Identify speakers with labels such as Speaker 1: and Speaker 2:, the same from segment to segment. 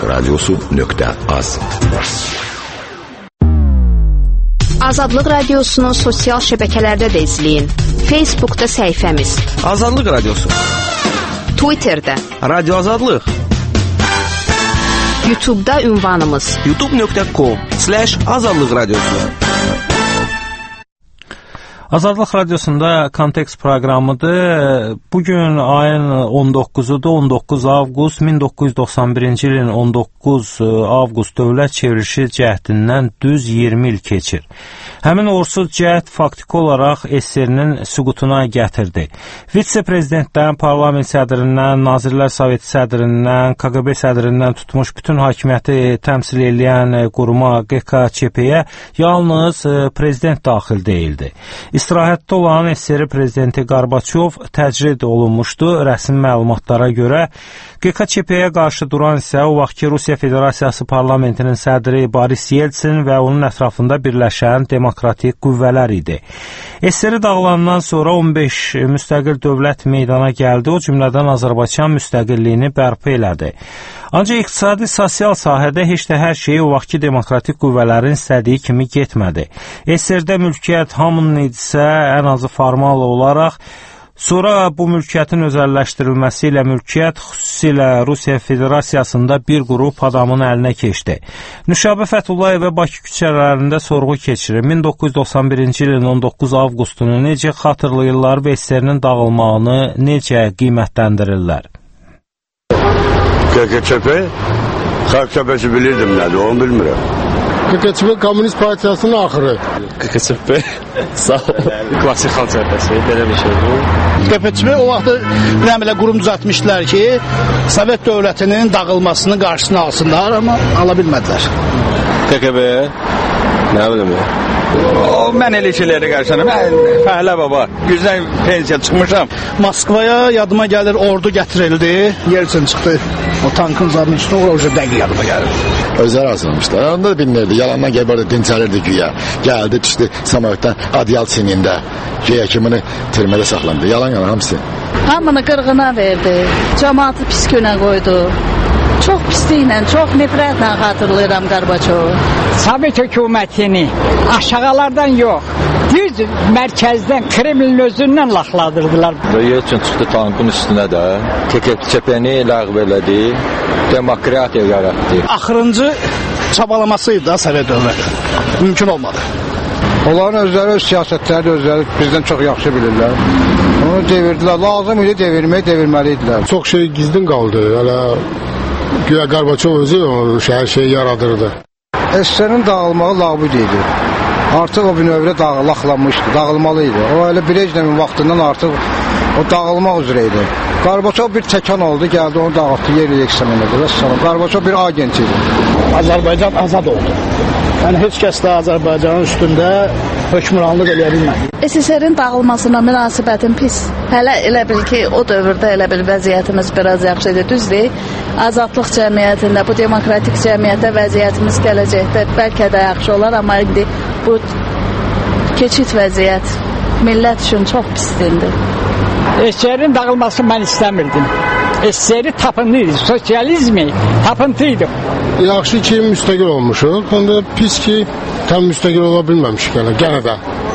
Speaker 1: azadlıkradyosu.az.
Speaker 2: Azadlıq Radiosunu sosial şəbəkələrdə də izləyin. Facebookda səhifəmiz
Speaker 3: Azadlıq Radiosu,
Speaker 2: Twitterdə
Speaker 3: Radio Azadlıq,
Speaker 2: YouTube'da ünvanımız
Speaker 3: youtube.com/azadlıq radiosu. Azadlıq Radiosunda Kontekst proqramıdır. Bugün ayın 19-udur, 19 avqust 1991-ci ilin 19 avqust dövlət çevrilişi cəhdindən düz 20 il keçir. Həmin uğursuz cəhd faktiki olaraq SSR-nin süqutuna gətirdi. Vitse-prezidentdən, parlament sədrindən, Nazirlər Soveti sədrindən, KQB sədrindən tutmuş bütün hakimiyyəti təmsil edən quruma QKÇP-yə yalnız prezident daxil deyildi. İstirahətdə olan SSR prezidenti Qarbaçov təcrid olunmuşdu. Rəsmi məlumatlara görə QKÇP-yə qarşı duran isə o vaxtki Rusiya Federasiyası parlamentinin sədri Boris Yeltsin və onun ətrafında birləşən demokratik qüvvələr idi. SSR dağılandan sonra 15 müstəqil dövlət meydana gəldi. O cümlədən Azərbaycan müstəqilliyini bərpa elədi. Ancaq iqtisadi, sosial sahədə heç də hər şey o vaxtki demokratik qüvvələrin istədiyi kimi getmədi. SSR-də mülkiyyət hamının idisə, ən azı formal olaraq, sonra bu mülkiyyətin özəlləşdirilməsi ilə mülkiyyət xüsusilə Rusiya Federasiyasında bir qrup adamın əlinə keçdi. Nüşabə Fətullayevə Bakı küçələrində sorğu keçirir. 1991-ci ilin 19 avqustunu necə xatırlayırlar və SSR-nin dağılmağını necə qiymətləndirirlər?
Speaker 4: QKÇP, Xalq Cəbhəsi bilirdim nədir, onu bilmirəm.
Speaker 5: QKÇP Komünist Partiyasının axırı.
Speaker 6: QKÇP, sağ ol. Klasik Xalq Cəbhəsi, belə bir şey bu.
Speaker 7: QKÇP o vaxtı nəmilə qurum düzəltmişdilər ki, Sovet dövlətinin dağılmasının qarşısını alsınlar, amma ala bilmədilər.
Speaker 6: QKB, nə bilim ya.
Speaker 8: Mən elə şeylərə qarşınam. Mən fəhlə baba, güzdən pensiya çıxmışam.
Speaker 7: Moskvaya yadıma gəlir ordu gətirildi, Yeltsin çıxdı. O tankın zarının üstünə orada dəqiq yadıma gəlir.
Speaker 5: Özləri asılmışlar. Onda da bilinirdi. Yalandan gəlib orada dincəlirdi güya. Gəldi, düşdü Samoyotdan Adyal sinində. Güya kimini türmədə saxlandı. Yalan hamısı.
Speaker 9: Hamını qırğına verdi. Cəmaatı pis günə qoydu. Çox pisliklə, çox nifrətlə xatırlayıram Qarbaçovu.
Speaker 10: Sovet hökumətini aşağılardan yox, düz mərkəzdən, Kremlin özündən laxladırdılar.
Speaker 6: Yeltsin çıxdı tankın üstünə də, QKÇP-ni ləğv elədi, demokratiya yaratdı.
Speaker 7: Axırıncı çabalamasıydı da Sovet dövləti. Mümkün olmadı.
Speaker 11: Onların özləri öz siyasətləri özləri bizdən çox yaxşı bilirlər. Onu devirdilər, lazım idi devirmək, devirməli idilər.
Speaker 5: Çox şey gizlin qaldı. Hələ güya Qarbaçov özü hər şeyi yaradırdı.
Speaker 11: SSR-nin dağılmağı labüd idi. Artıq o bir növrə laxlanmışdı, dağılmalı idi. O elə Brejnevin vaxtından artıq o dağılmaq üzrə idi. Qarbaçov bir təkan oldu, gəldi onu dağıtdı, yer yeksan elədi. Qarbaçov bir agent idi.
Speaker 7: Azərbaycan azad oldu. Yəni heç kəs də Azərbaycanın üstündə hökmranlıq eləyə bilmədi.
Speaker 9: SSR-in dağılmasına münasibətin pis. Hələ elə bil ki, o dövrdə elə bil vəziyyətimiz biraz yaxşı idi, düzdür. Azadlıq cəmiyyətində, bu demokratik cəmiyyətdə vəziyyətimiz gələcəkdə bəlkə də yaxşı olar, amma indi bu keçid vəziyyət millət üçün çox pisdir.
Speaker 10: SSR-in dağılmasını mən istəmirdim. SSR-i tapıntıydı, sosializmi tapıntıydı.
Speaker 5: Yaxşı ki, müstəqil olmuşuq. Onda pis ki, tam müstəqil ola bilməmişik gənə də.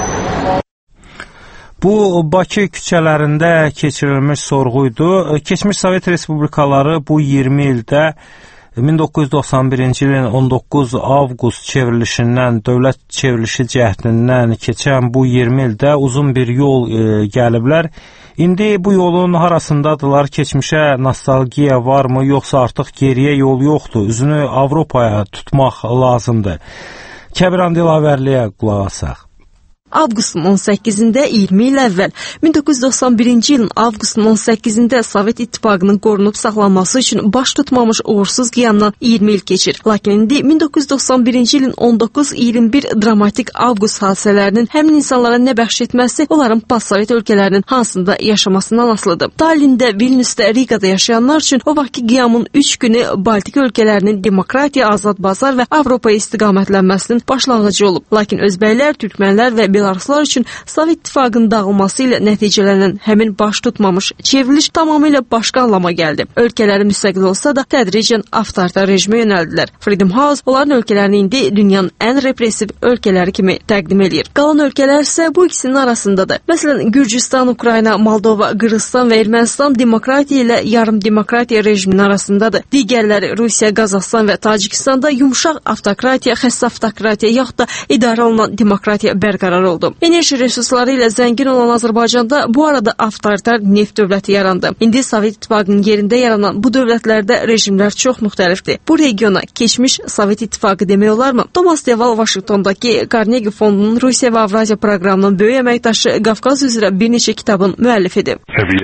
Speaker 3: Bu, Bakı küçələrində keçirilmiş sorğuydu. Keçmiş Sovet Respublikaları bu 20 ildə 1991-ci ilin 19 avqust çevrilişindən, dövlət çevrilişi cəhdindən keçən bu 20 ildə uzun bir yol gəliblər. İndi bu yolun harasındadılar, keçmişə nostalgiya varmı, yoxsa artıq geriyə yol yoxdur, üzünü Avropaya tutmaq lazımdır. Kəbiran Dilavərliyə qulaq asaq.
Speaker 12: Avqustun 18-də 20 il əvvəl 1991-ci ilin avqustun 18-də Sovet İttifaqının qorunub saxlanması üçün baş tutmamış uğursuz qiyamdan 20 il keçir. Lakin indi 1991-ci ilin 19-21 dramatik avqust hadisələrinin həmin insanlara nə bəxş etməsi onların postsovet ölkələrinin hansında yaşamasından asılıdır. Tallinn'də, Vilnius'da, Riga'da yaşayanlar üçün o vaxtki qiyamın 3 günü Baltik ölkələrinin demokratiya, azad bazar və Avropaya istiqamətlənməsinin başlanğıcı olub. Lakin özbəklər, türkmənlər və belaruslar üçün Sovet İttifaqının dağılması ilə nəticələnən həmin baş tutmamış çevriliş tamamilə başqa anlama gəldi. Ölkələri müstəqil olsa da tədricən avtoritar rejimə yönəldilər. Freedom House onların ölkələrini indi dünyanın ən repressiv ölkələri kimi təqdim edir. Qalan ölkələr isə bu ikisinin arasındadır. Məsələn, Gürcüstan, Ukrayna, Moldova, Qırğızstan və Ermənistan demokratiya ilə yarım demokratiya rejiminin arasındadır. Digərləri Rusiya, Qazaxstan və Tacikistanda yumşaq avtokratiya, xəstə avtokratiya yaxud da idarə olunan demokratiya bərqərar oldu. Enerji resursları ilə zəngin olan Azərbaycanda bu arada avtoritar neft dövləti yarandı. İndi Sovet İttifaqının yerində yaranan bu dövlətlərdə rejimlər çox müxtəlifdir. Bu regiona keçmiş Sovet İttifaqı demək olarmı? Thomas Deval Vaşinqtondakı Carnegie Fondunun Rusiya və Avraziya proqramının böyük əməkdaşı, Qafqaz üzrə bir neçə kitabın müəllifidir.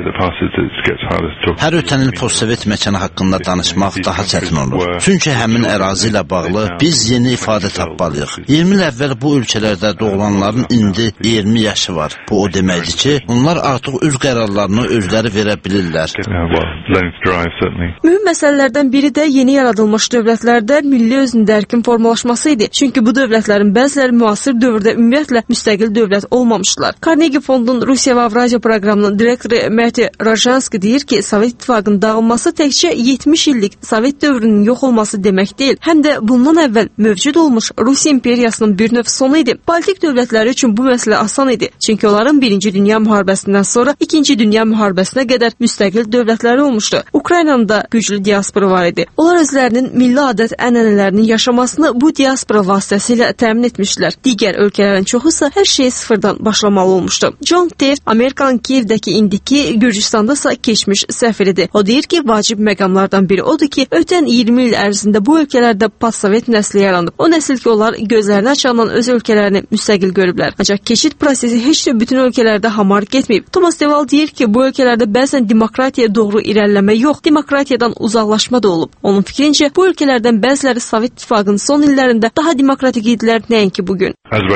Speaker 1: Hər ötən il postsovet məkanı haqqında danışmaq daha çətin olur. Çünki həmin ərazi ilə bağlı biz yeni ifadə tapmalıyıq. 20 il əvvəl bu ölkələrdə doğulanların indi 20 yaşı var. Bu o deməkdir ki, onlar artıq öz qərarlarını özləri verə bilirlər.
Speaker 12: Mühüm məsələlərdən biri də yeni yaradılmış dövlətlərdə milli özündərkin formalaşması idi. Çünki bu dövlətlərin bəziləri müasir dövrdə ümumiyyətlə müstəqil dövlət olmamışdılar. Carnegie Fondun Rusiya və Avraziya proqramının direktoru Mati Rajanski deyir ki, Sovet İttifaqının dağılması təkcə 70 illik Sovet dövrünün yox olması demək deyil, həm də bundan əvvəl mövcud olmuş Rusiya imperiyasının bir növ sonu idi. Baltik dövlətləri üçün bu məsələ asan idi. Çünki onların 1-ci Dünya müharibəsindən sonra 2-ci Dünya müharibəsinə qədər müstəqil dövlətləri olmuşdu. Ukraynanın da güclü diaspora var idi. Onlar özlərinin milli adət-ənənələrinin yaşamasını bu diaspora vasitəsilə təmin etmişdilər. Digər ölkələrin çoxu isə hər şeyi sıfırdan başlamalı olmuşdu. John Tev, Amerikanın Kiyevdəki indiki, Gürcüstanda isə keçmiş səfiridir. O deyir ki, vacib məqamlardan biri odur ki, ötən 20 il ərzində bu ölkələrdə postsovet nəsli yaranıb. O nəsil ki, onlar gözlərini açandan öz ölkələrini müstəqil görüblər. Ancaq keçid prosesi heç də bütün ölkələrdə hamar getməyib. Thomas Deval deyir ki, bu ölkələrdə bəzən demokratiyaya doğru irəliləmə yox, demokratiyadan uzaqlaşma da olub. Onun fikrincə, bu ölkələrdən bəziləri Sovet İttifaqının son illərində daha demokratik idilər, nəinki bugün.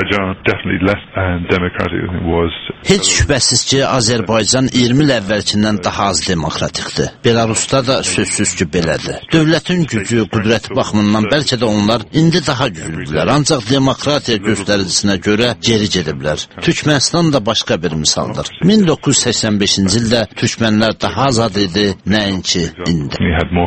Speaker 1: Heç şübhəsiz ki, Azərbaycan 20 il əvvəlkindən daha az demokratikdir. Belarusda da sözsüz ki, belədir. Dövlətin gücü, qüdrəti baxımından bəlkə də onlar indi daha güclüdürlər. Ancaq demokratiya göstəricisine görə geri gediblər. Türkmənistan da başqa bir misaldır. 1985-ci ildə Türkmənlər daha azad idi, nəinki indi.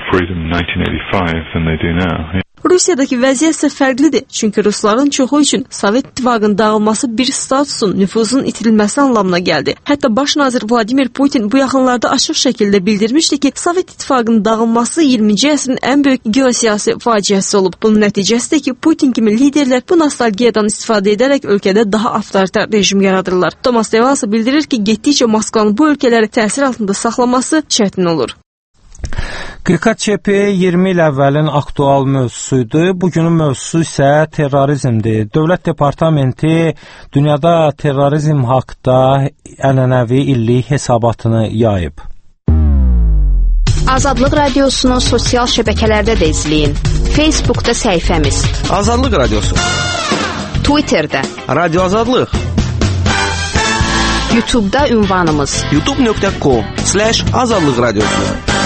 Speaker 12: Rusiyadakı vəziyyət isə fərqlidir. Çünki rusların çoxu üçün Sovet İttifaqının dağılması bir statusun, nüfuzun itirilməsi anlamına gəldi. Hətta baş nazir Vladimir Putin bu yaxınlarda açıq şəkildə bildirmişdi ki, Sovet İttifaqının dağılması 20-ci əsrin ən böyük geosiyasi faciəsi olub. Bunun nəticəsidir ki, Putin kimi liderlər bu nostalgiyadan istifadə edərək ölkədə daha avtoritar rejim yaradırlar. Thomas Deval isə bildirir ki, getdikcə Moskvanın bu ölkələri təsir altında saxlaması çətin olur.
Speaker 3: QKÇP 20 il əvvəlin aktual mövzusuydu. Bugünün mövzusu isə terrorizmdir. Dövlət Departamenti dünyada terrorizm haqqında ənənəvi illik hesabatını yayıb.
Speaker 2: Azadlıq Radiosunu sosial şəbəkələrdə də izləyin. Facebookda səhifəmiz
Speaker 13: Azadlıq Radiosu,
Speaker 2: Twitterdə
Speaker 13: Radio Azadlıq,
Speaker 2: YouTube'da ünvanımız
Speaker 13: youtube.com/azadlıq radiosu.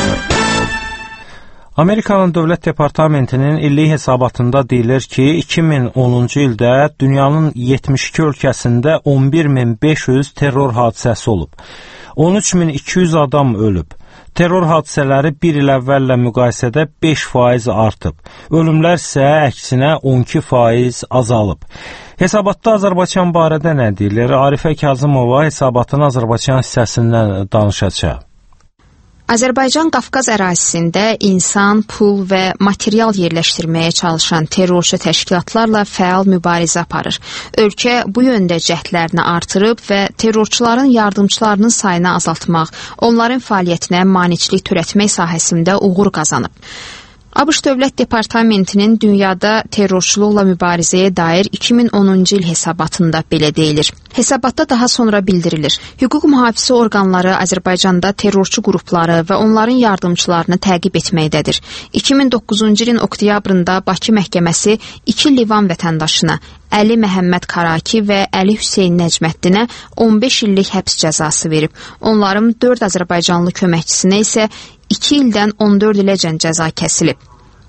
Speaker 3: Amerikanın Dövlət Departamentinin illik hesabatında deyilir ki, 2010-cu ildə dünyanın 72 ölkəsində 11.500 terror hadisəsi olub. 13.200 adam ölüb. Terror hadisələri bir il əvvəllə müqayisədə 5% artıb. Ölümlər isə əksinə 12% azalıb. Hesabatda Azərbaycan barədə nə deyilir? Arifə Kazımova hesabatın Azərbaycan hissəsindən danışacaq.
Speaker 2: Azərbaycan Qafqaz ərazisində insan, pul və material yerləşdirməyə çalışan terrorçu təşkilatlarla fəal mübarizə aparır. Ölkə bu yöndə cəhdlərini artırıb və terrorçuların yardımçılarının sayını azaltmaq, onların fəaliyyətinə maneçilik törətmək sahəsində uğur qazanıb. ABŞ Dövlət Departamentinin dünyada terrorçuluqla mübarizəyə dair 2010-cu il hesabatında belə deyilir. Hesabatda daha sonra bildirilir. Hüquq mühafizə orqanları Azərbaycanda terrorçu qrupları və onların yardımçılarını təqib etməkdədir. 2009-cu ilin oktyabrında Bakı məhkəməsi 2 Livan vətəndaşına Əli Məhəmməd Karaki və Əli Hüseyn Nəcməddinə 15 illik həbs cəzası verib. Onların 4 Azərbaycanlı köməkçisinə isə 2 ildən 14 iləcən cəza kəsilib.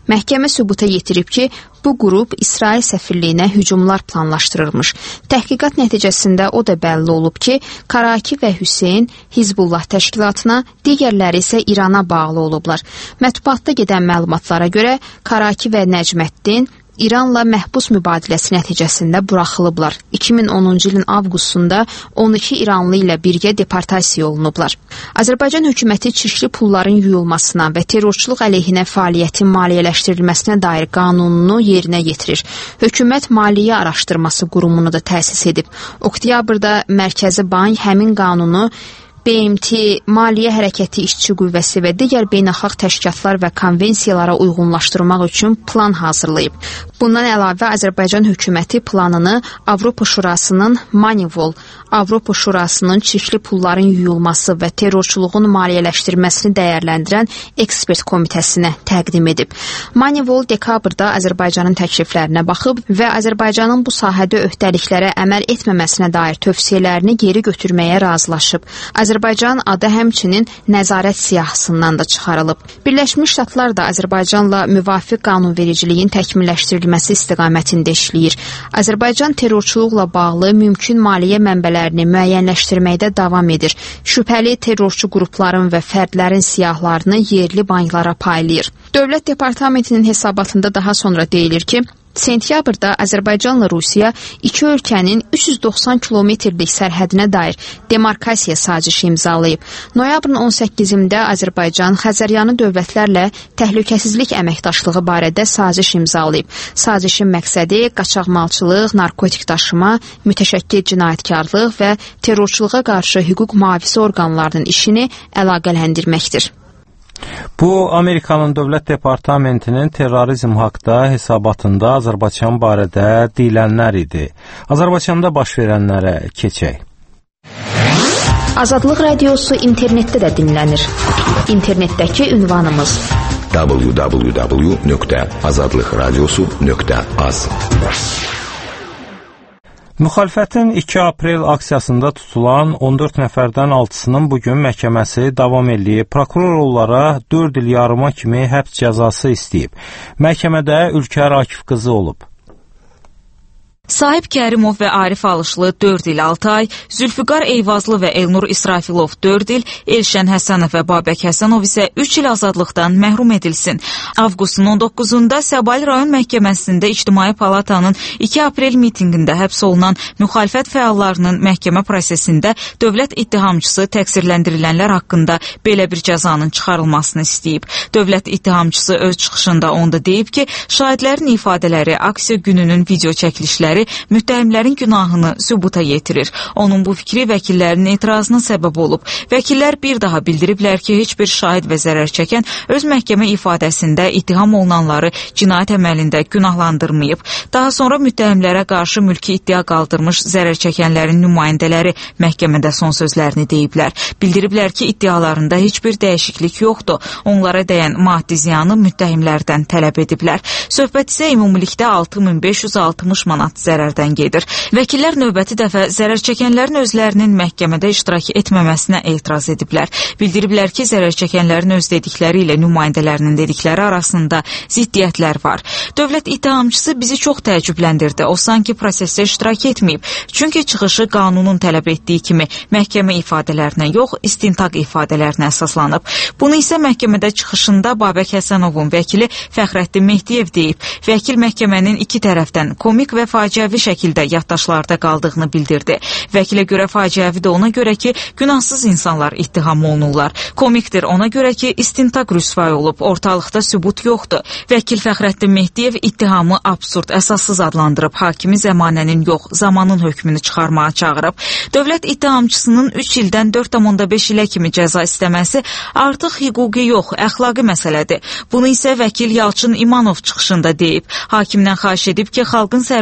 Speaker 2: Məhkəmə sübuta yetirib ki, bu qrup İsrail səfirliyinə hücumlar planlaşdırırmış. Təhqiqat nəticəsində o da bəlli olub ki, Karaki və Hüseyn Hizbullah təşkilatına, digərləri isə İrana bağlı olublar. Mətbuatda gedən məlumatlara görə Karaki və Nəcməddin İranla məhbus mübadiləsi nəticəsində buraxılıblar. 2010-cu ilin avqustunda 12 İranlı ilə birgə deportasiya olunublar. Azərbaycan hökuməti çirkli pulların yuyulmasına və terrorçuluq əleyhinə fəaliyyətin maliyyələşdirilməsinə dair qanununu yerinə yetirir. Hökumət Maliyyə Araşdırması Qurumunu da təsis edib. Oktyabrda Mərkəzi Bank həmin qanunu BMT, Maliyyə Hərəkəti İşçi Qüvvəsi və digər beynəlxalq təşkilatlar və konvensiyalara uyğunlaşdırmaq üçün plan hazırlayıb. Bundan əlavə Azərbaycan hökuməti planını Avropa Şurasının Manivol, Avropa Şurasının çirkli pulların yuyulması və terrorçuluğun maliyyələşdirməsini dəyərləndirən ekspert komitəsinə təqdim edib. Manivol dekabrda Azərbaycanın təkliflərinə baxıb və Azərbaycanın bu sahədə öhdəliklərə əməl etməməsinə dair tövsiyələrini geri götürməyə razılaşıb. Azərbaycan adı həmçinin nəzarət siyahısından da çıxarılıb. Birləşmiş Ştatlar da Azərbaycanla müvafiq qanunvericiliyin təkmilləşdirilməsi istiqamətində işləyir. Azərbaycan terrorçuluqla bağlı mümkün maliyyə mənbələrini müəyyənləşdirməkdə davam edir. Şübhəli terrorçu qrupların və fərdlərin siyahlarını yerli banklara paylayır. Dövlət Departamentinin hesabatında daha sonra deyilir ki, sentyabrda Azərbaycanla Rusiya iki ölkənin 390 kilometrlik sərhədinə dair demarkasiya sazişi imzalayıb. Noyabrın 18-də Azərbaycan Xəzəryanı dövlətlərlə təhlükəsizlik əməkdaşlığı barədə saziş imzalayıb. Sazişin məqsədi qaçaqmalçılıq, narkotik daşıma, mütəşəkkil cinayətkarlıq və terrorçuluğa qarşı hüquq mühafizə orqanlarının işini əlaqələndirməkdir.
Speaker 3: Bu, Amerikanın Dövlət Departamentinin terrorizm haqda hesabatında Azərbaycan barədə deyilənlər idi. Azərbaycanda baş verənlərə keçək.
Speaker 2: Azadlıq Radiosu internetdə də dinlənir. İnternetdəki ünvanımız
Speaker 14: www.azadlıqradiosu.az.
Speaker 3: Müxalifətin 2 aprel aksiyasında tutulan 14 nəfərdən 6-sının bugün məhkəməsi davam eləyib. Prokuror onlara 4 il yarıma kimi həbs cəzası istəyib. Məhkəmədə Ülkər Akif qızı olub.
Speaker 15: Sahib Kərimov və Arif Alışlı 4 il 6 ay, Zülfüqar Eyvazlı və Elnur İsrafilov 4 il, Elşən Həsənov və Babək Həsənov isə 3 il azadlıqdan məhrum edilsin. Avqustun 19-da Səbail rayon məhkəməsində İctimai Palatanın 2 aprel mitinqində həbs olunan müxalifət fəallarının məhkəmə prosesində dövlət ittihamçısı təqsirləndirilənlər haqqında belə bir cəzanın çıxarılmasını istəyib. Dövlət ittihamçısı öz çıxışında onda deyib ki, şahidlərin ifadələri, aksiya gününün video çəkilişləri müttəhimlərin günahını sübuta yetirir. Onun bu fikri vəkillərin etirazına səbəb olub. Vəkillər bir daha bildiriblər ki, heç bir şahid və zərər çəkən öz məhkəmə ifadəsində ittiham olunanları cinayət əməlində günahlandırmayıb. Daha sonra müttəhimlərə qarşı mülki iddia qaldırmış zərər çəkənlərin nümayəndələri məhkəmədə son sözlərini deyiblər. Bildiriblər ki, iddialarında heç bir dəyişiklik yoxdur. Onlara dəyən maddi ziyanı müttəhimlərdən tələb ediblər. Söhbət isə ümumilikdə 6560 manat zərərdən gedir. Vəkillər növbəti dəfə zərər çəkənlərin özlərinin məhkəmədə iştirak etməməsinə etiraz ediblər. Bildiriblər ki, zərər çəkənlərin öz dedikləri ilə nümayəndələrinin dedikləri arasında ziddiyyətlər var. Dövlət ittihamçısı bizi çox təəccübləndirdi. O sanki prosesdə iştirak etməyib. Çünki çıxışı qanunun tələb etdiyi kimi məhkəmə ifadələrinə yox, istintaq ifadələrinə əsaslanıb. Bunu isə məhkəmədə çıxışında Babək Həsənovun vəkili Fəxrəddin Mehdiyev deyib. Vəkil məhkəmənin iki tərəfdən komik və faciəvi şəkildə yaddaşlarda qaldığını bildirdi. Vəkilə görə faciəvi də ona görə ki, günahsız insanlar ittiham olunurlar. Komikdir ona görə ki, istintaq rüsvay olub, ortalıqda sübut yoxdur. Vəkil Fəxrəddin Mehdiyev ittihamı absurd, əsassız adlandırıb, hakimi zəmanənin yox, zamanın hökmünü çıxarmağa çağırıb. Dövlət ittihamçısının 3 ildən 4,5 ilə kimi cəza istəməsi artıq hüquqi yox, əxlaqi məsələdir. Bunu isə vəkil Yalçın İmanov çıxışında deyib. Hakimdən xahiş edib ki, xalqın sərbəst toplanması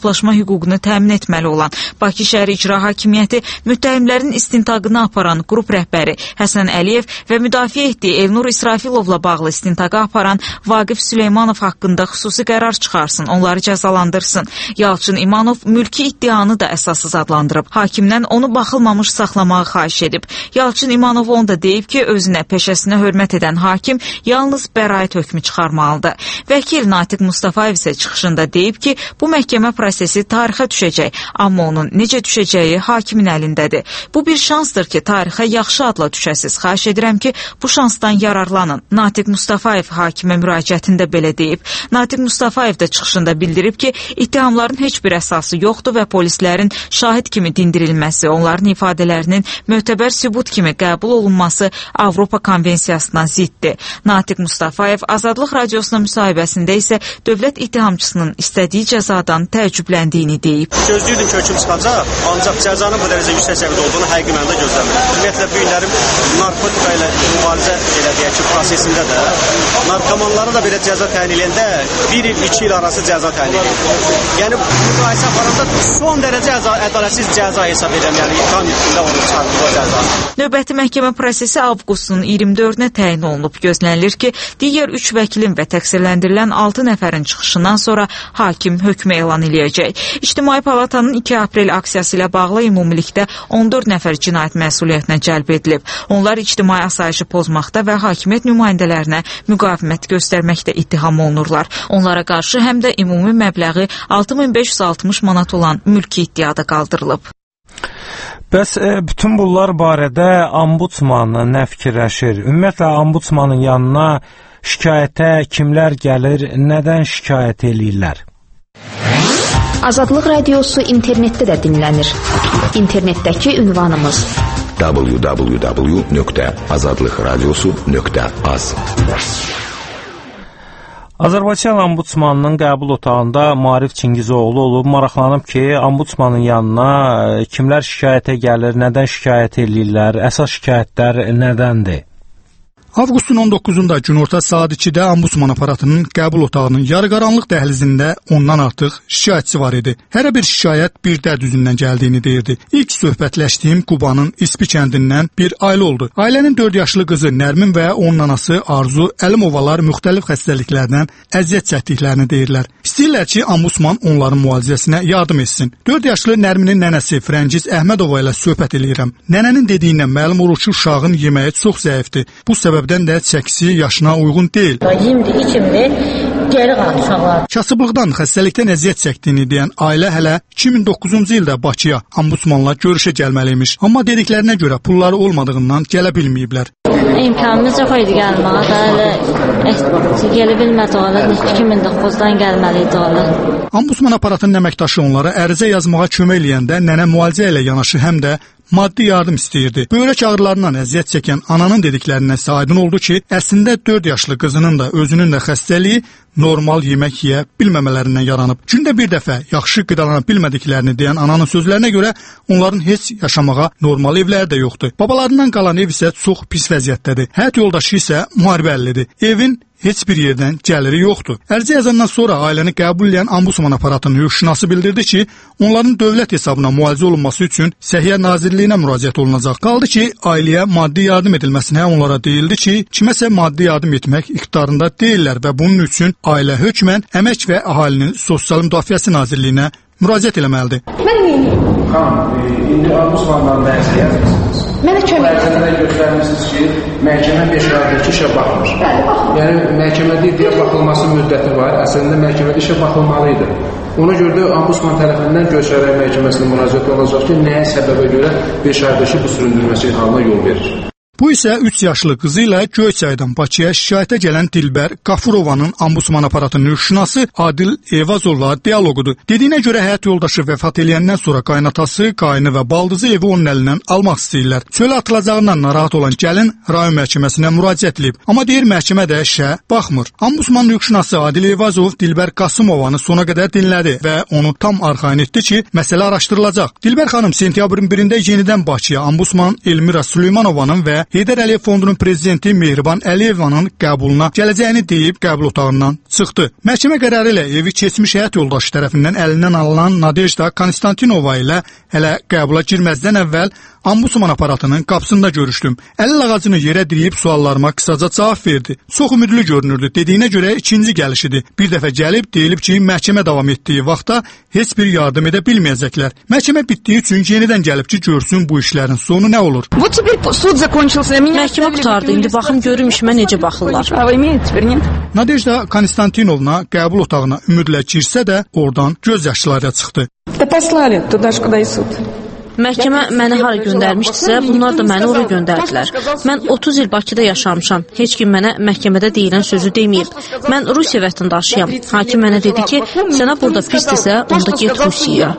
Speaker 15: toplaşma hüququnu təmin etməli olan Bakı şəhər icra hakimiyyəti müttəhimlərin istintaqını aparan qrup rəhbəri Həsən Əliyev və müdafiə etdiyi Elnur İsrafilovla bağlı istintaqa aparan Vaqif Süleymanov haqqında xüsusi qərar çıxarsın, onları cəzalandırsın. Yalçın İmanov mülki iddianı da əsassız adlandırıb. Hakimdən onu baxılmamış saxlamağı xahiş edib. Yalçın İmanov onu da deyib ki, özünə, peşəsinə hörmət edən hakim yalnız bəraət hökmü çıxarmalıdır. Vəkil Natiq Mustafayev isə çıxışında deyib ki, bu məhkəmə prosesi tarixə düşəcək, amma onun necə düşəcəyi hakimin əlindədir. Bu bir şansdır ki, tarixə yaxşı adla düşəsiz. Xahiş edirəm ki, bu şansdan yararlanın. Natiq Mustafayev hakimə müraciətində belə deyib. Natiq Mustafayev də çıxışında bildirib ki, ittihamların heç bir əsası yoxdur və polislərin şahid kimi dindirilməsi, onların ifadələrinin mötəbər sübut kimi qəbul olunması Avropa Konvensiyasına ziddir. Natiq Mustafayev Azadlıq Radiosuna müsahibəsində isə dövlət ittihamçısının istədiyi cəzadan təəccübləndiyini deyib.
Speaker 14: Gözləyirdim ki, hökm çıxacaq, ancaq cəzanın bu dərəcə yüksək səviyyədə olduğunu həqiqi mənada gözləmirdim. Ümumiyyətlə, bu günlərim narkotika ilə mübarizə elədiyək ki, prosesində də narkomanlara da belə cəza təyin edəndə 1 il, 2 il arası cəza təyin edir. Yəni, müqayisə aparanda son dərəcə ədalətsiz cəza hesab edirəm. Yəni, tam üstündə onun çarpığı cəza.
Speaker 15: Növbəti məhkəmə prosesi avqustun 24-nə təyin olunub. Gözlənilir ki, digər 3 vəkilin və təqsirləndirilən 6 nəfərin çıxışından sonra hakim hökmü elan eləyəcək. İctimai Palatanın 2 aprel aksiyası ilə bağlı ümumilikdə 14 nəfər cinayət məsuliyyətinə cəlb edilib. Onlar ictimai asayişi pozmaqda və hakimiyyət nümayəndələrinə müqavimət göstərməkdə ittiham olunurlar. Onlara qarşı həm də ümumi məbləği 6560 manat olan mülki iddia da qaldırılıb.
Speaker 3: Bəs bütün bunlar barədə ombudsman nə fikirləşir? Ümumiyyətlə, ombudsmanın yanına şikayətə kimlər gəlir, nədən şikayət eləyirlər?
Speaker 2: Azadlıq Radiosu internetdə də dinlənir. İnternetdəki ünvanımız
Speaker 16: www.azadlıqradiosu.az.
Speaker 3: Azərbaycan ombudsmanının qəbul otağında Maarif Çingizoğlu olub, maraqlanıb ki, ombudsmanın yanına kimlər şikayətə gəlir, nədən şikayət eləyirlər, əsas şikayətlər nədəndir?
Speaker 17: Avqustun 19-da günorta saat 2-də ombudsman aparatının qəbul otağının yarıqaranlıq dəhlizində ondan artıq şikayətçi var idi. Hər bir şikayət bir dərd üzündən gəldiyini deyirdi. İlk söhbətləşdiyim Qubanın İspi kəndindən bir ailə oldu. Ailənin 4 yaşlı qızı Nərmin və onun anası Arzu Əlimovalar müxtəlif xəstəliklərdən əziyyət çəkdiklərini deyirlər. İstəyirlər ki, ombudsman onların müalicəsinə yardım etsin. 4 yaşlı Nərminin nənəsi Frəngiz Əhmədova ilə söhbət eləyirəm. Nənənin dediyindən məlum olur ki, uşağın yeməyi çox zəifdir. Bu səbəbdən də çəkisi yaşına uyğun deyil.
Speaker 18: Yemdi, içimdi, geri qaldı uşaqlar.
Speaker 17: Kasıblıqdan, xəstəlikdən əziyyət çəkdiyini deyən ailə hələ 2009-cu ildə Bakıya ombudsmanla görüşə gəlməliymiş. Amma dediklərinə görə pulları olmadığından gələ bilməyiblər.
Speaker 18: İmkanımız yox idi gəlməyə, gələ bilmədi oğlan, 2009-dan gəlməliydi oğlan.
Speaker 17: Ombudsman aparatının əməkdaşı onlara ərizə yazmağa kömək eləyəndə nənə müalicə ilə yanaşı həm də maddi yardım istəyirdi. Böyrək ağrılarından əziyyət çəkən ananın dediklərindən isə aydın oldu ki, əslində 4 yaşlı qızının da özünün də xəstəliyi normal yemək yeyə bilməmələrindən yaranıb. Gündə bir dəfə yaxşı qidalana bilmədiklərini deyən ananın sözlərinə görə onların heç yaşamağa normal evləri də yoxdur. Babalarından qalan ev isə çox pis vəziyyətdədir. Həyat yoldaşı isə müharibə əllidir. Evin heç bir yerdən gəliri yoxdur. Ərizə yazandan sonra ailəni qəbul edən ombudsman aparatının hüquqşünası bildirdi ki, onların dövlət hesabına müalicə olunması üçün Səhiyyə Nazirliyinə müraciət olunacaq. Qaldı ki, ailəyə maddi yardım edilməsinə onlara deyildi ki, kiməsə maddi yardım etmək iqtidarında deyillər və bunun üçün ailə hökmən Əmək və Əhalinin Sosial Müdafiəsi Nazirliyinə müraciət eləməlidir.
Speaker 19: Mən neyim?
Speaker 20: İndi ombudsmandan nə istəyirsiniz?
Speaker 19: Mənə kömək
Speaker 20: məhkəmədə göstərmişsiniz ki, məhkəmə 5 aydakı işə baxmır.
Speaker 19: Bəli, baxmır.
Speaker 20: Yəni, məhkəmədə iddia baxılması müddəti var. Əslində, məhkəmədə işə baxılmalı idi. Ona görə də ombudsman tərəfindən Göyçay məhkəməsinə müraciət olacaq ki, nəyə səbəbə görə 5 aydakı bu süründürməsi halına yol verir.
Speaker 17: Bu isə 3 yaşlı qızı ilə Göyçaydan Bakıya şikayətə gələn Dilbər Qafurovanın ombudsman aparatının hüquqşünası Adil Eyvazovla dialoqudur. Dediyinə görə həyat yoldaşı vəfat eləyəndən sonra qaynatası, qaynı və baldızı evi onun əlindən almaq istəyirlər. Çölə atılacağından narahat olan gəlin rayon məhkəməsinə müraciət edib. Amma deyir məhkəmə də işə baxmır. Ombudsman hüquqşünası Adil Eyvazov Dilbər Qasımovanı sona qədər dinlədi və onu tam arxayın etdi ki, məsələ araşdırılacaq. Dilbər xanım sentyabrın 1-də yenidən Bakıya ombudsman Elmira Süleymanovanın və Heydər Əliyev Fondunun prezidenti Mehriban Əliyevanın qəbuluna gələcəyini deyib qəbul otağından çıxdı. Məhkəmə qərarı ilə evi keçmiş həyat yoldaşı tərəfindən əlindən alınan Nadejda Konstantinova ilə hələ qəbula girməzdən əvvəl Ombudsman aparatının qapısında görüşdüm. Əlil ağacını yerə diriyib suallarıma qısaca cavab verdi. Çox ümidli görünürdü. Dediyinə görə ikinci gəlişidir. Bir dəfə gəlib deyilib ki, məhkəmə davam etdiyi vaxtda heç bir yardım edə bilməyəcəklər. Məhkəmə bitdiyi üçün yenidən gəlib ki, görsün bu işlərin sonu nə olur.
Speaker 12: Məhkəmə qutardı. İndi baxın görüm işimə necə baxırlar.
Speaker 17: Nadejda Konstantinovna qəbul otağına ümidlə girsə də oradan göz yaşlarıyla çıxdı.
Speaker 12: Məhkəmə məni hara göndərmişdisə, bunlar da məni ora göndərdilər. Mən 30 il Bakıda yaşamışam. Heç kim mənə məhkəmədə deyilən sözü deməyib. Mən Rusiya vətəndaşıyam. Hakim mənə dedi ki, sənə burada pisdirsə, onda get Rusiyaya.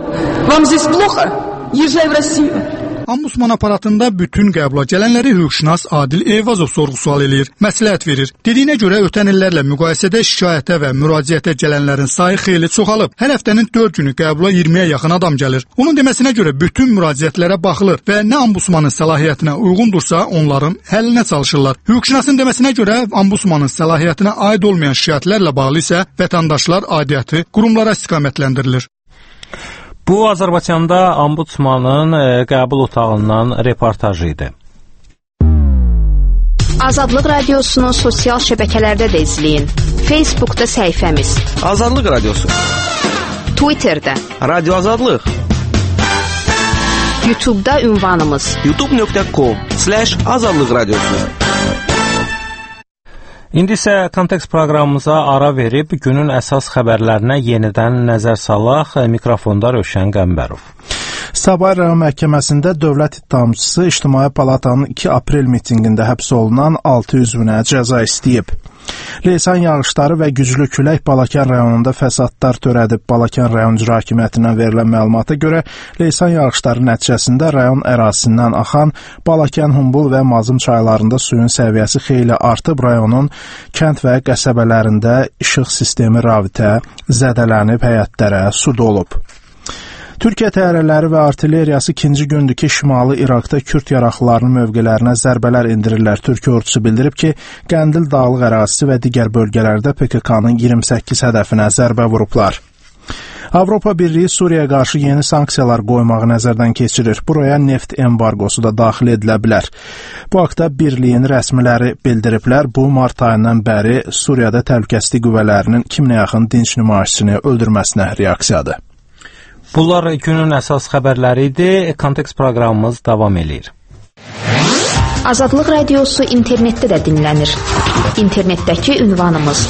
Speaker 17: Ombudsman aparatında bütün qəbula gələnləri hüquqşünas Adil Eyvazov sorğu-sual eləyir, məsləhət verir. Dediyinə görə ötən illərlə müqayisədə şikayətə və müraciətə gələnlərin sayı xeyli çoxalıb. Hər həftənin 4 günü qəbula 20-yə yaxın adam gəlir. Onun deməsinə görə bütün müraciətlərə baxılır və nə ombudsmanın səlahiyyətinə uyğundursa onların həllinə çalışırlar. Hüquqşünasın deməsinə görə ombudsmanın səlahiyyətinə aid olmayan şikayətlərlə bağlı isə vətəndaşlar aidiyyəti qurumlara istiqamətləndirir.
Speaker 3: Bu Azərbaycanda ombudsmanın qəbul otağından reportajı idi.
Speaker 2: Azadlıq Radiosunu sosial şəbəkələrdə də izləyin. Facebookda səhifəmiz
Speaker 13: Azadlıq Radiosu,
Speaker 2: Twitterdə
Speaker 13: Radio Azadlıq,
Speaker 2: YouTube'da ünvanımız
Speaker 13: youtube.com/Azadlıq Radiosu.
Speaker 3: İndi isə kontekst proqramımıza ara verib günün əsas xəbərlərinə yenidən nəzər salaq. Mikrofonda Rövşən Qəmbərov.
Speaker 16: Sabah rayon məhkəməsində dövlət ittihamçısı İctimai Palatanın 2 aprel mitinqində həbs olunan 6 üzvünə cəza istəyib. Leysan yağışları və güclü külək Balakən rayonunda fəsadlar törədib. Balakən rayon icra hakimiyyətindən verilən məlumata görə leysan yağışları nəticəsində rayon ərazisindən axan Balakən, Humbul və Mazım çaylarında suyun səviyyəsi xeyli artıb. Rayonun kənd və qəsəbələrində işıq sistemi rabitə zədələnib, həyətlərə su dolub. Türkiyə təyyarələri və artilleriyası ikinci gündür ki, Şimali İraqda Kürd yaraqlılarının mövqelərinə zərbələr indirirlər. Türkiyə ordusu bildirib ki, Qəndil dağlıq ərazisi və digər bölgələrdə PKK-nın 28 hədəfinə zərbə vurublar. Avropa Birliyi Suriyaya qarşı yeni sanksiyalar qoymağı nəzərdən keçirir. Buraya neft embargosu da daxil edilə bilər. Bu haqda Birliyin rəsmiləri bildiriblər. Bu, mart ayından bəri Suriyada təhlükəsizlik qüvvələrinin 2000-ə yaxın dinc nümayişçini öldürməsinə reaksiyadır.
Speaker 3: Bunlar günün əsas xəbərləri idi. Kontekst proqramımız davam edir.
Speaker 2: Azadlıq Radiosu internetdə də dinlənir. İnternetdəki ünvanımız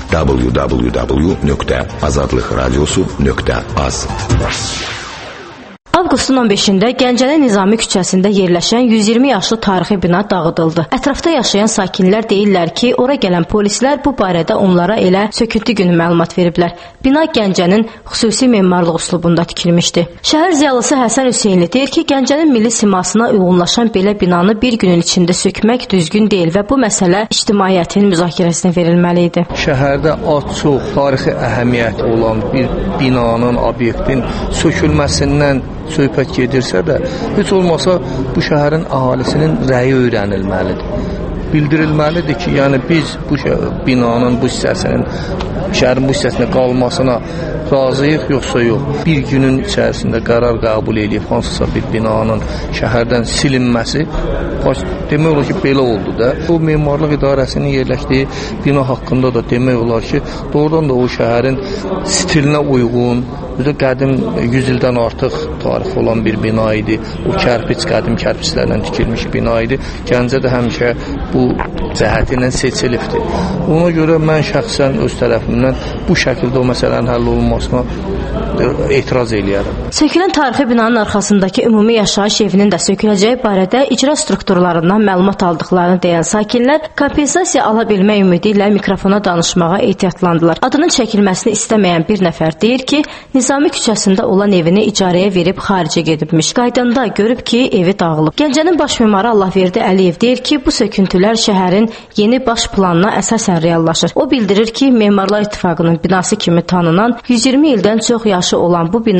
Speaker 19: www.azadlıqradiosu.az.
Speaker 21: Avqustun 15-də Gəncənin Nizami küçəsində yerləşən 120 yaşlı tarixi bina dağıdıldı. Ətrafda yaşayan sakinlər deyirlər ki, ora gələn polislər bu barədə onlara elə söküntü günü məlumat veriblər. Bina Gəncənin xüsusi memarlıq üslubunda tikilmişdi. Şəhər ziyalısı Həsən Hüseynli deyir ki, Gəncənin milli simasına uyğunlaşan belə binanı bir günün içində sökmək düzgün deyil və bu məsələ ictimaiyyətin müzakirəsinə verilməli idi.
Speaker 22: Şəhərdə çox tarixi əhəmiyyəti olan bir binanın, obyektin sökülməsindən söhbət gedirsə də, heç olmasa bu şəhərin əhalisinin rəyi öyrənilməlidir. Bildirilməlidir ki, yəni biz bu binanın bu hissəsinin, şəhərin bu hissəsində qalmasına razıyıq, yoxsa yox. Bir günün içərisində qərar qəbul edib hansısa bir binanın şəhərdən silinməsi demək olar ki, belə oldu da. Bu memarlıq idarəsinin yerləşdiyi bina haqqında da demək olar ki, doğrudan da o şəhərin stilinə uyğun, qədim 100 ildən artıq tarixi olan bir bina idi. O qədim kərpiçlərlə tikilmiş bina idi. Gəncə də həmişə bu cəhəti ilə seçilibdir. Ona görə mən şəxsən öz tərəfimdən bu şəkildə o məsələnin həll olunmasına etiraz eləyərəm.
Speaker 21: Sökülən tarixi binanın arxasındakı ümumi yaşayış evinin də söküləcəyi barədə icra strukturlarından məlumat aldıqlarını deyən sakinlər kompensasiya ala bilmək ümidi ilə mikrofona danışmağa ehtiyatlandılar. Adının çəkilməsini istəməyən bir nəfər deyir ki, Nizami küçəsində olan evini icarəyə verib xaricə gedibmiş. Qaydanda görüb ki, evi dağılıb. Gəncənin baş memarı Allahverdi Əliyev deyir ki, bu söküntülər şəhərin yeni baş planına əsasən reallaşır. O bildirir ki, Memarlar İttifaqının binası kimi tanınan 120 ildən çox yaşı olan bu bina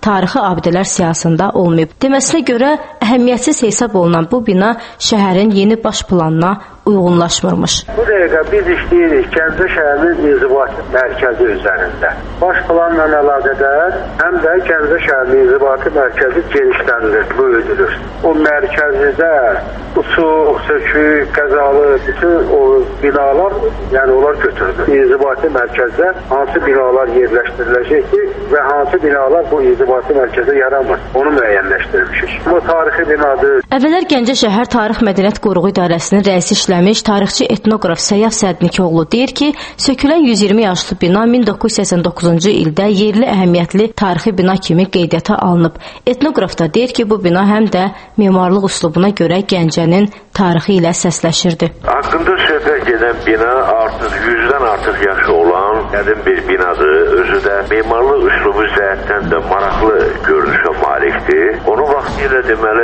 Speaker 21: tarixi abidələr siyahısında olmayıb. Deməsinə görə əhəmiyyətsiz hesab olunan bu bina şəhərin yeni baş planına uyğunlaşmırmış.
Speaker 4: Bu dəqiqə biz işləyirik Gəncə şəhərinin inzibati mərkəzi üzərində. Baş planla əlaqədar həm də Gəncə şəhərinin inzibati mərkəzi genişlənilir, böyüdülür. O mərkəzdə uçuq, sökük, qəzalı bütün o binalar, yəni onlar götürülür. İnzibati mərkəzdə hansı binalar yerləşdiriləcəkdir və hansı binalar bu inzibati mərkəzə yaramır, onu müəyyənləşdirmişik. Bu tarixi binadır.
Speaker 21: Əvvəllər Gəncə şəhər Tarix Mədəniyyət Qoruğu İdarəsinin rəisi işləmiş tarixçi etnoqraf Səyyaf Sədnikoğlu deyir ki, sökülən 120 yaşlı bina 1989-cu ildə yerli əhəmiyyətli tarixi bina kimi qeydiyyata alınıb. Etnoqraf da deyir ki, bu bina həm də memarlıq üslubuna görə Gəncənin tarixi ilə səsləşirdi.
Speaker 19: Haqqında söhbət gedən bina artıq 100-dən artıq yaşı olan qədim bir binadır. Özü də memarlıq üslubu cəhətdən də maraqlı görünüşə malikdir. Onu vaxtilə deməli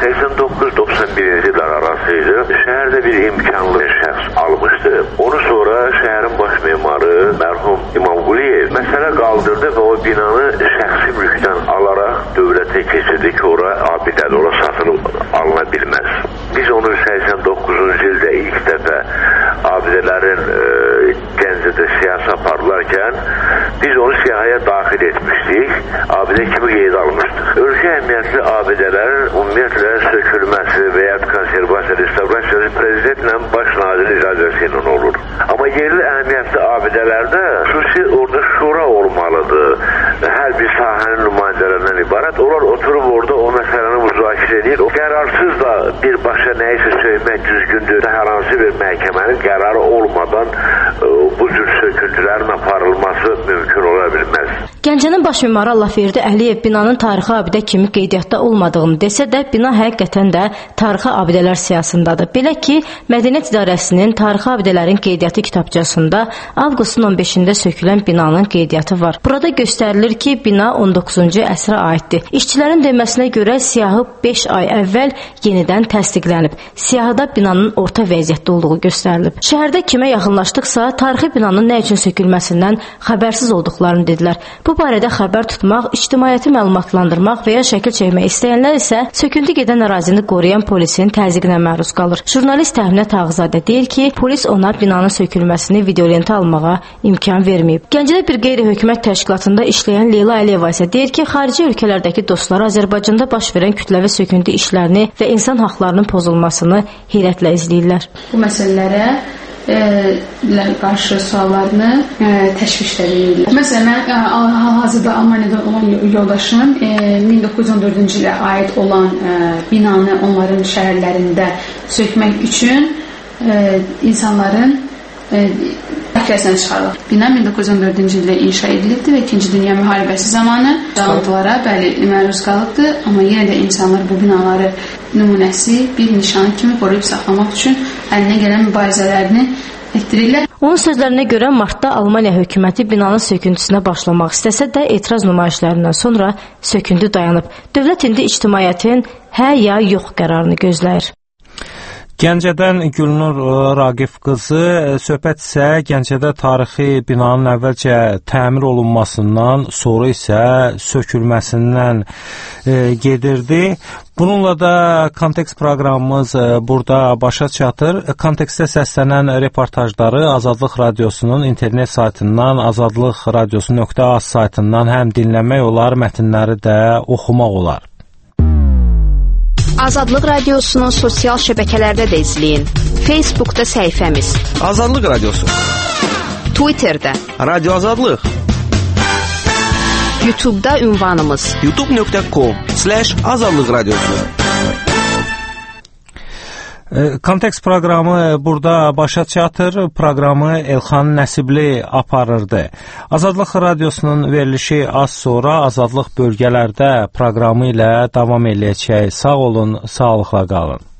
Speaker 19: 89-91-ci illər arası idi. Şəhərdə bir imkanlı şəxs almışdı. Onu sonra şəhərin baş memarı mərhum İmamquliyev məsələ qaldırdı və o binanı şəxsi mülkdən alaraq dövlətə keçirdi ki, ora abidədir, ora satılıb alına bilməz. Biz onu 89-cu ildə ilk dəfə abidələrin Gəncədə siyasi aparılarkən biz onu siyahıya daxil etmişdik. Abidə kimi qeyd almışdıq. Ölkə əhəmiyyətli abidələrin ümumiyyətlə sökülməsi və ya konservasiya, restavrasiyası prezidentlə baş nazirin icazəsi ilə olur. Amma yerli əhəmiyyətli abidələrdə xüsusi orada şura olmalıdır. Hər bir sahənin nümayəndələrindən ibarət. Onlar oturub orada o məsələni müzakirə edir. O qərarsız da birbaşa nəyisə söymək düzgündür. Hər hansı bir məhkəmənin qərarı olmadan bu cür söküntülərin aparılması mümkün ola bilməz.
Speaker 21: Gəncənin baş memarı Allahverdi Əliyev binanın tarixi abidə kimi qeydiyyatda olmadığını desə də, bina həqiqətən də tarixi abidələr siyahısındadır. Belə ki, Mədəniyyət İdarəsinin tarixi abidələrin qeydiyyatı kitabçasında avqustun 15-də sökülən binanın qeydiyyatı var. Burada göstərilir ki, bina 19-cu əsrə aiddir. İşçilərin deməsinə görə siyahı 5 ay əvvəl yenidən təsdiqlənib. Siyahıda binanın orta vəziyyətdə olduğu göstərilib. Şəhərdə kimə yaxınlaşdıqsa, tarixi binanın nə üçün sökülməsindən xəbərsiz olduqlarını dedilər. Bu barədə xəbər tutmaq, ictimaiyyəti məlumatlandırmaq və ya şəkil çəkmək istəyənlər isə söküntü gedən ərazini qoruyan polisin təzyiqinə məruz qalır. Jurnalist Təminat Ağzadə deyir ki, polis ona binanın sökülməsini videolentə almağa imkan verməyib. Gəncədə bir qeyri-hökumət təşkilatında işləyən Leyla Əliyeva isə deyir ki, xarici ölkələrdəki dostları Azərbaycanda baş verən kütləvi söküntü işlərini və insan haqlarının pozulmasını heyrətlə izləyirlər.
Speaker 23: Bu məsələlərə qarşı suallarını təşvişlə verirlər. Məsələn, mən hal-hazırda Almaniyada olan yoldaşım 1914-cü ilə aid olan binanı onların şəhərlərində sökmək üçün insanların təkləsinə çıxarılır. Bina 1914-cü ildə inşa edilibdir və 2-ci Dünya müharibəsi zamanı dağıntılara məruz qalıbdır, amma yenə də insanlar bu binaları nümunəsi bir nişanı kimi qoruyub saxlamaq üçün əlinə gələn mübarizələrini etdirirlər.
Speaker 21: Onun sözlərinə görə martda Almaniya hökuməti binanın söküntüsünə başlamaq istəsə də etiraz nümayişlərindən sonra söküntü dayanıb. Dövlət indi ictimaiyyətin hə ya yox qərarını gözləyir.
Speaker 3: Gəncədən Gülnur Raqif qızı, söhbət isə Gəncədə tarixi binanın əvvəlcə təmir olunmasından, sonra isə sökülməsindən gedirdi. Bununla da Kontekst proqramımız burada başa çatır. Kontekstdə səslənən reportajları Azadlıq Radiosunun internet saytından, azadlıqradiosu.az saytından həm dinləmək olar, mətnləri də oxumaq olar.
Speaker 2: Azadlıq Radiosunun sosial şəbəkələrdə də izləyin. Facebookda səhifəmiz
Speaker 13: Azadlıq Radiosu,
Speaker 2: Twitterdə
Speaker 13: Radio Azadlıq,
Speaker 2: YouTube'da ünvanımız
Speaker 13: youtube.com/Azadlıq Radiosu.
Speaker 3: Kontekst proqramı burada başa çatır. Proqramı Elxan Nəsibli aparırdı. Azadlıq Radiosunun verilişi az sonra Azadlıq bölgələrdə proqramı ilə davam eləyəcək. Sağ olun, sağlıqla qalın.